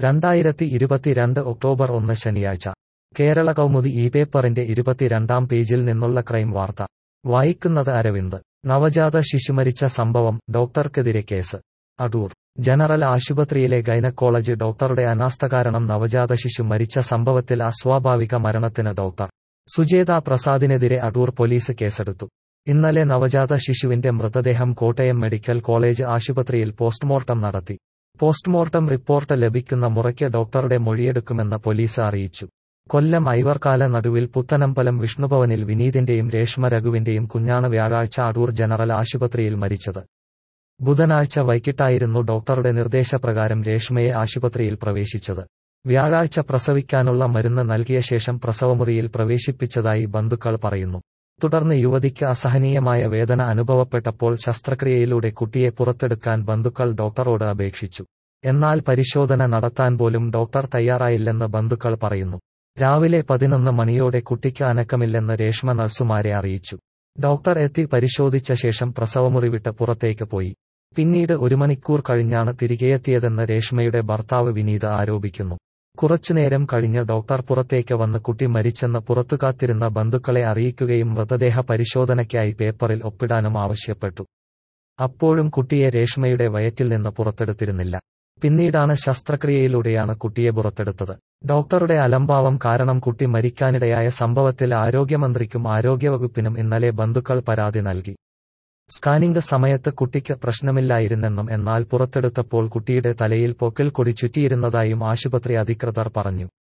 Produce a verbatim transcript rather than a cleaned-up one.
രണ്ടായിരത്തി ഇരുപത്തിരണ്ട് ഒക്ടോബർ ഒന്ന് ശനിയാഴ്ച കേരള കൗമുദി ഈ പേപ്പറിന്റെ ഇരുപത്തിരണ്ടാം പേജിൽ നിന്നുള്ള ക്രൈം വാർത്ത വായിക്കുന്നത് അരവിന്ദ്. നവജാത ശിശു മരിച്ച സംഭവം, ഡോക്ടർക്കെതിരെ കേസ്. അടൂർ ജനറൽ ആശുപത്രിയിലെ ഗൈനക്കോളജ് ഡോക്ടറുടെ അനാസ്ഥ കാരണം നവജാത ശിശു മരിച്ച സംഭവത്തിൽ അസ്വാഭാവിക മരണത്തിന് ഡോക്ടർ സുജേത പ്രസാദിനെതിരെ അടൂർ പോലീസ് കേസെടുത്തു. ഇന്നലെ നവജാത ശിശുവിന്റെ മൃതദേഹം കോട്ടയം മെഡിക്കൽ കോളേജ് ആശുപത്രിയിൽ പോസ്റ്റ്മോർട്ടം നടത്തി. പോസ്റ്റ്മോർട്ടം റിപ്പോർട്ട് ലഭിക്കുന്ന മുറയ്ക്ക് ഡോക്ടറുടെ മൊഴിയെടുക്കുമെന്ന് പോലീസ് അറിയിച്ചു. കൊല്ലം ഐവർക്കാല നടുവിൽ പുത്തനമ്പലം വിഷ്ണുഭവനിൽ വിനീതിന്റെയും രേഷ്മ രഘുവിന്റെയും കുഞ്ഞാണ് വ്യാഴാഴ്ച അടൂർ ജനറൽ ആശുപത്രിയിൽ മരിച്ചത്. ബുധനാഴ്ച വൈകിട്ടായിരുന്നു ഡോക്ടറുടെ നിർദ്ദേശപ്രകാരം രേഷ്മയെ ആശുപത്രിയിൽ പ്രവേശിച്ചത്. വ്യാഴാഴ്ച പ്രസവിക്കാനുള്ള മരുന്ന് നൽകിയ ശേഷം പ്രസവമുറിയിൽ പ്രവേശിപ്പിച്ചതായി ബന്ധുക്കൾ പറയുന്നു. തുടർന്ന് യുവതിക്ക് അസഹനീയമായ വേദന അനുഭവപ്പെട്ടപ്പോൾ ശസ്ത്രക്രിയയിലൂടെ കുട്ടിയെ പുറത്തെടുക്കാൻ ബന്ധുക്കൾ ഡോക്ടറോട് അപേക്ഷിച്ചു. എന്നാൽ പരിശോധന നടത്താൻ പോലും ഡോക്ടർ തയ്യാറായില്ലെന്ന് ബന്ധുക്കൾ പറയുന്നു. രാവിലെ പതിനൊന്ന് മണിയോടെ കുട്ടിക്ക് അനക്കമില്ലെന്ന് രേഷ്മ നഴ്സുമാരെ അറിയിച്ചു. ഡോക്ടർ എത്തി പരിശോധിച്ച ശേഷം പ്രസവമുറി വിട്ട് പുറത്തേക്ക് പോയി. പിന്നീട് ഒരു മണിക്കൂർ കഴിഞ്ഞാണ് തിരികെയെത്തിയതെന്ന് രേഷ്മയുടെ ഭർത്താവ് വിനീത് ആരോപിക്കുന്നു. കുറച്ചുനേരം കഴിഞ്ഞ് ഡോക്ടർ പുറത്തേക്ക് വന്ന് കുട്ടി മരിച്ചെന്ന് പുറത്തുകാത്തിരുന്ന ബന്ധുക്കളെ അറിയിക്കുകയും മൃതദേഹ പരിശോധനയ്ക്കായി പേപ്പറിൽ ഒപ്പിടാനും ആവശ്യപ്പെട്ടു. അപ്പോഴും കുട്ടിയെ രേഷ്മയുടെ വയറ്റിൽ നിന്ന് പുറത്തെടുത്തിരുന്നില്ല. പിന്നീടാണ് ശസ്ത്രക്രിയയിലൂടെയാണ് കുട്ടിയെ പുറത്തെടുത്തത്. ഡോക്ടറുടെ അലംഭാവം കാരണം കുട്ടി മരിക്കാനിടയായ സംഭവത്തിൽ ആരോഗ്യമന്ത്രിക്കും ആരോഗ്യവകുപ്പിനും ഇന്നലെ ബന്ധുക്കൾ പരാതി നൽകി. സ്കാനിംഗ് സമയത്ത് കുട്ടിക്ക് പ്രശ്നമില്ലായിരുന്നെന്നും എന്നാൽ പുറത്തെടുത്തപ്പോൾ കുട്ടിയുടെ തലയിൽ പൊക്കിൾക്കൊടി ചുറ്റിയിരുന്നതായും ആശുപത്രി അധികൃതർ പറഞ്ഞു.